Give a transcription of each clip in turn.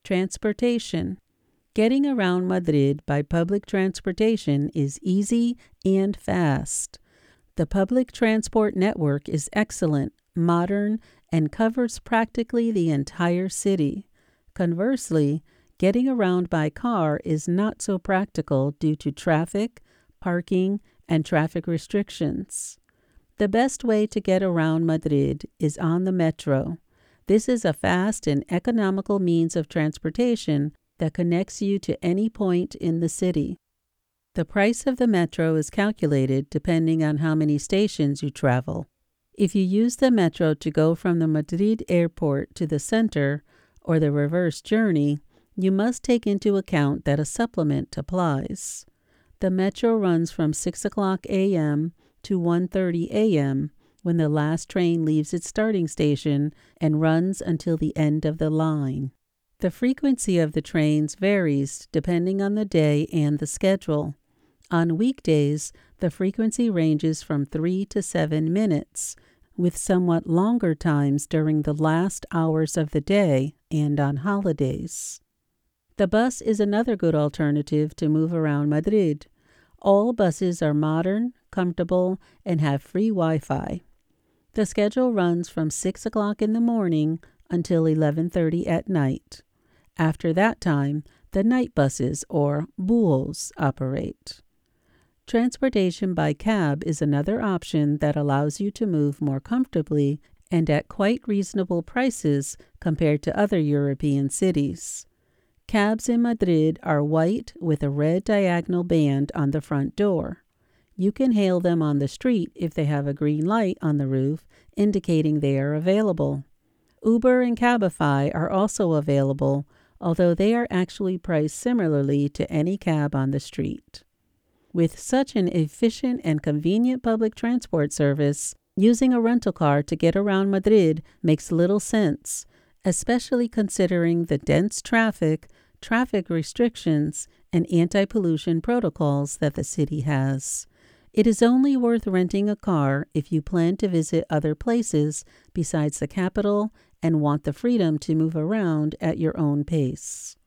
Transportation. Getting around Madrid by public transportation is easy and fast. The public transport network is excellent, modern, and covers practically the entire city. Conversely, getting around by car is not so practical due to traffic, parking, and traffic restrictions. The best way to get around Madrid is on the metro. This is a fast and economical means of transportation that connects you to any point in the city. The price of the metro is calculated depending on how many stations you travel. If you use the metro to go from the Madrid airport to the center, or the reverse journey, you must take into account that a supplement applies. The metro runs from 6 o'clock a.m. to 1:30 a.m. when the last train leaves its starting station and runs until the end of the line. The frequency of the trains varies depending on the day and the schedule. On weekdays, the frequency ranges from 3 to 7 minutes, with somewhat longer times during the last hours of the day and on holidays. The bus is another good alternative to move around Madrid. All buses are modern, comfortable, and have free Wi-Fi. The schedule runs from 6 o'clock in the morning until 11:30 at night. After that time, the night buses, or buos, operate. Transportation by cab is another option that allows you to move more comfortably and at quite reasonable prices compared to other European cities. Cabs in Madrid are white with a red diagonal band on the front door. You can hail them on the street if they have a green light on the roof indicating they are available. Uber and Cabify are also available, although they are actually priced similarly to any cab on the street. With such an efficient and convenient public transport service, using a rental car to get around Madrid makes little sense, especially considering the dense traffic restrictions, and anti-pollution protocols that the city has. It is only worth renting a car if you plan to visit other places besides the capital and want the freedom to move around at your own pace.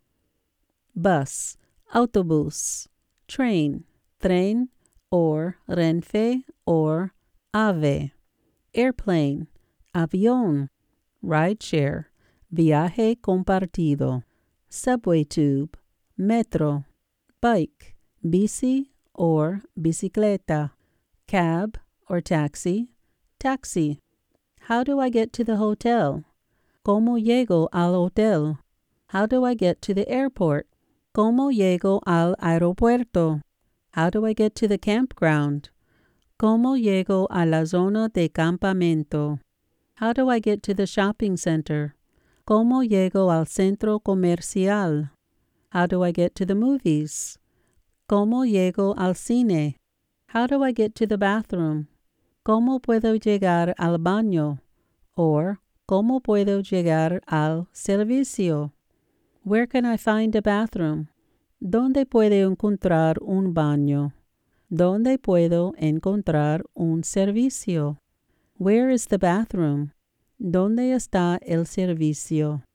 Bus, autobús, train, tren, or Renfe, or AVE. Airplane, avión, rideshare, viaje compartido. Subway tube, metro, bike, bici or bicicleta, cab or taxi, taxi. How do I get to the hotel? ¿Cómo llego al hotel? How do I get to the airport? ¿Cómo llego al aeropuerto? How do I get to the campground? ¿Cómo llego a la zona de campamento? How do I get to the shopping center? ¿Cómo llego al centro comercial? How do I get to the movies? ¿Cómo llego al cine? How do I get to the bathroom? ¿Cómo puedo llegar al baño? Or, ¿cómo puedo llegar al servicio? Where can I find a bathroom? ¿Dónde puedo encontrar un baño? ¿Dónde puedo encontrar un servicio? Where is the bathroom? ¿Dónde está el servicio?